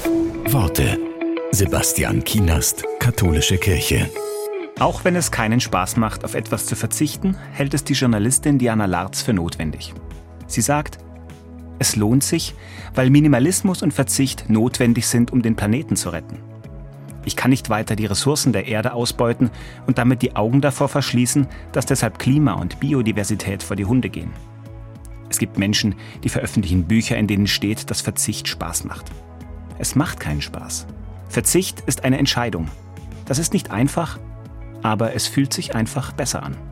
Worte. Sebastian Kienast, Katholische Kirche. Auch wenn es keinen Spaß macht, auf etwas zu verzichten, hält es die Journalistin Diana Larz für notwendig. Sie sagt, es lohnt sich, weil Minimalismus und Verzicht notwendig sind, um den Planeten zu retten. Ich kann nicht weiter die Ressourcen der Erde ausbeuten und damit die Augen davor verschließen, dass deshalb Klima und Biodiversität vor die Hunde gehen. Es gibt Menschen, die veröffentlichen Bücher, in denen steht, dass Verzicht Spaß macht. Es macht keinen Spaß. Verzicht ist eine Entscheidung. Das ist nicht einfach, aber es fühlt sich einfach besser an.